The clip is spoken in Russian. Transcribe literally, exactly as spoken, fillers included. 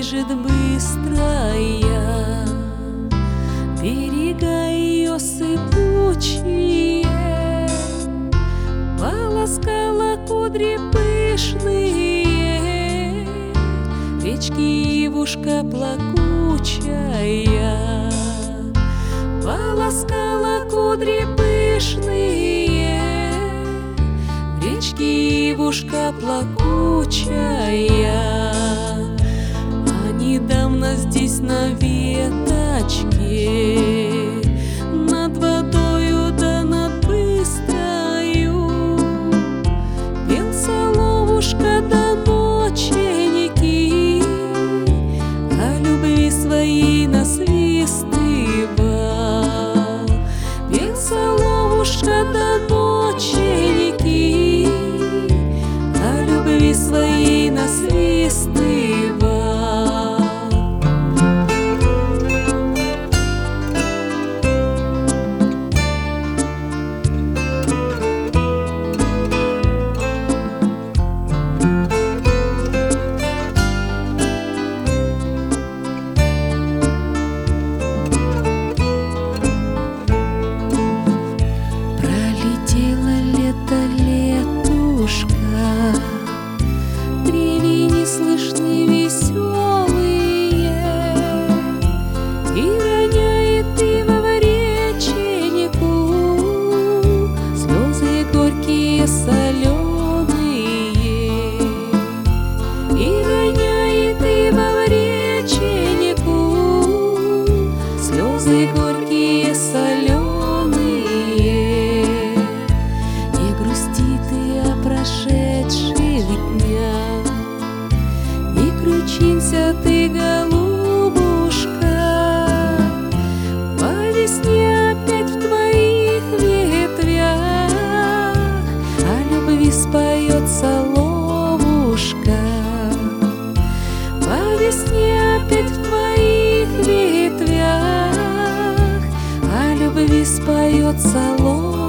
бежит быстрая, берега ее сыпучие, полоскала кудри пышные, речки Ивушка плакучая, полоскала кудри пышные, речки Ивушка плакучая. А недавно здесь на веточке над водою да над быстрою пел соловушка да ноченики, о любви своей насвистывал. Пел соловушка да ноченики, о любви своей насвистывал. Древени слышны веселые, и роняет ива в реченику слезы горькие соленые. И роняет ива в реченику слезы горькие соленые. Не грусти ты о прошедших днях, не кручинься ты, голубушка, по весне опять в твоих ветвях о любви споет соловушка. По весне опять в твоих ветвях о любви споет соловушка.